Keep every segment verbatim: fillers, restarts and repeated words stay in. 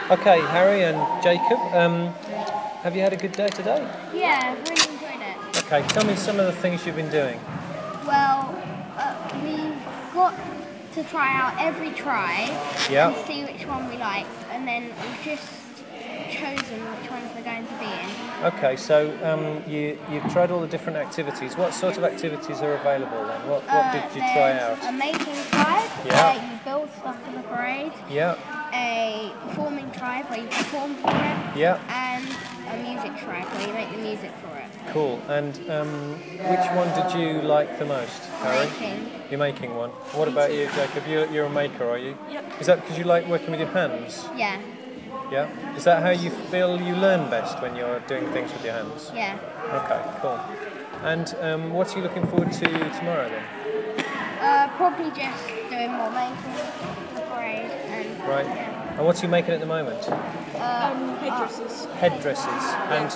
Okay, Harry and Jacob, um, have you had a good day today? Yeah, I've really enjoyed it. Okay, tell me some of the things you've been doing. Well, uh, we got to try out every tribe Yeah. and see which one we liked, and then we've just chosen which ones we're going to be in. Okay, so um, you, you've tried all the different activities. What sort of activities are available then? What, what Uh, did you try there's out? a making tribe Yeah. where you build stuff for the parade, Yeah, a performing tribe where you perform for it, yeah, and a music tribe where you make the music for it. cool. And um, which one did you like the most, Harry? Making. You're making one. What about you, Jacob? You're, you're a maker, are you? Yep. Is that because you like working with your hands? Yeah, Yeah. Is that how you feel you learn best when you're doing things with your hands? yeah. Okay, cool. And um, what are you looking forward to tomorrow then? Uh, probably just doing more making for the parade and Right. yeah. And what are you making at the moment? Um, headdresses. Headdresses. And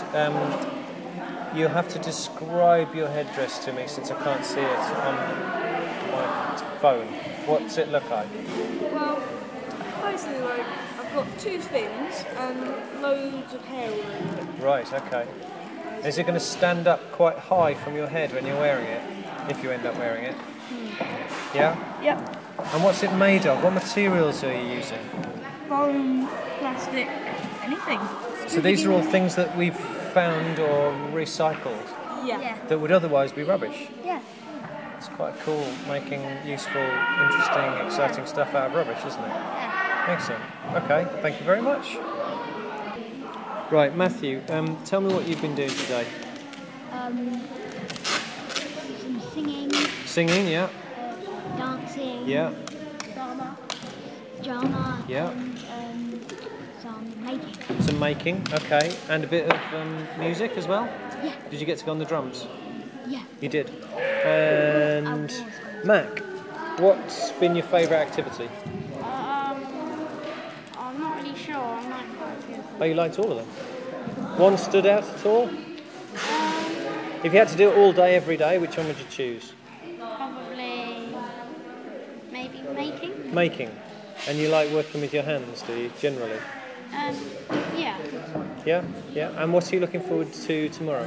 um, you have to describe your headdress to me since I can't see it on my phone. What's it look like? Well, basically, like, I've got two fins and loads of hair all over it. Right, okay. Is it going to stand up quite high from your head when you're wearing it? If you end up wearing it? Yeah? Yep. And what's it made of? What materials are you using? Foam, plastic, anything. So these are all things that we've found or recycled Yeah. Yeah. that would otherwise be rubbish. Yeah. It's quite cool making useful, interesting, exciting stuff out of rubbish, isn't it? Yeah. Excellent. Okay, thank you very much. Right, Matthew, um, tell me what you've been doing today. Um, some singing, Singing, yeah, uh, dancing, yeah, Drama. drama, Yeah. and um, some making. some making, okay, and a bit of um, music as well? Yeah. Did you get to go on the drums? Yeah. You did. And Mac, what's been your favourite activity? Um, I'm not really sure. I'm not Oh, you liked all of them? One stood out at all? If you had to do it all day, every day, which one would you choose? probably maybe making. Making. And you like working with your hands, do you, generally? Um, yeah. Yeah? Yeah. And what are you looking forward to tomorrow?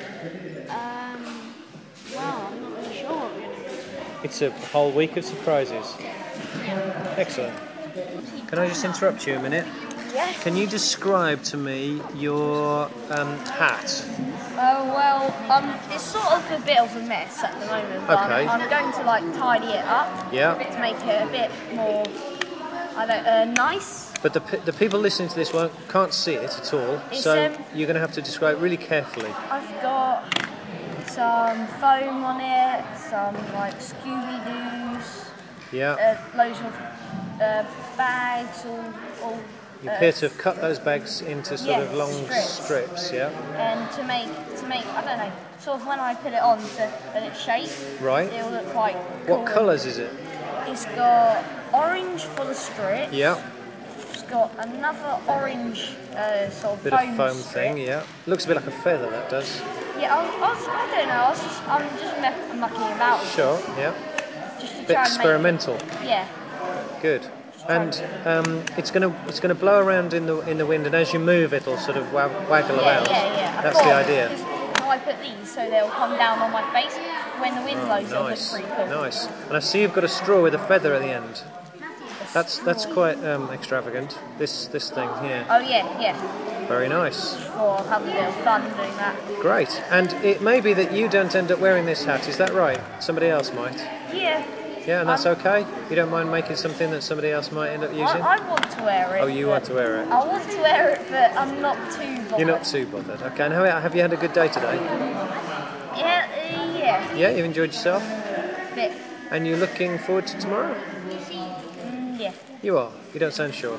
Um, well, I'm not really sure. Really. It's a whole week of surprises. Excellent. Can I just interrupt you a minute? Yes. Can you describe to me your um, hat? Oh well, um, it's sort of a bit of a mess at the moment, but Okay. I'm, I'm going to like tidy it up Yeah. to make it a bit more, I don't, uh, nice. But the pe- the people listening to this won't can't see it at all, It's, so um, you're going to have to describe it really carefully. I've got some foam on it, some like Scooby Doo's, Yeah. uh, loads of uh, bags, all, all. You uh, appear to have cut those bags into sort yeah, of long strips. strips, yeah? And to make to make I don't know, sort of when I put it on to let it shape, Right. it'll look quite cool. What colours is it? It's got orange for the strip. Yeah. It's got another orange uh, sort of Bit foam of foam strip. thing, yeah. Looks a bit like a feather, that does. Yeah, I, was, I, was, I don't know. I was just, I'm just me- mucking about. with Sure, it, yeah. Just to Bit try experimental. And make it. Yeah. Good. And um, it's going to it's going to blow around in the in the wind, and as you move, it'll sort of wa- waggle Yeah, about. yeah, yeah. I That's the thought, idea. because How I put these so they'll come down on my face when the wind blows. It'll look Nice, pretty cool. nice. And I see you've got a straw with a feather at the end. That's that's quite um, extravagant. This this thing here. Oh yeah, yeah. Very nice. Or I'll have a bit of fun doing that. Great. And it may be that you don't end up wearing this hat. Is that right? Somebody else might. Yeah. Yeah, and that's Um, okay. You don't mind making something that somebody else might end up using. I, I want to wear it. Oh, you but- want to wear it. I want to wear it, but I'm not too bothered. You're not too bothered. Okay. And how, have you had a good day today? Yeah, uh, yeah. Yeah, you've enjoyed yourself. Bit. And you're looking forward to tomorrow? Mm, yeah. You are. You don't sound sure.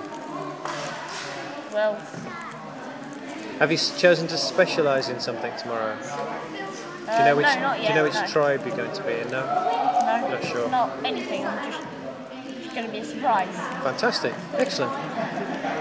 Well, Have you s- chosen to specialise in something tomorrow? Do you uh, know which? no, not do yet. you know which no. tribe you're going to be in? No. No, Not sure. Not anything. I'm just, just going to be a surprise. Fantastic. Excellent.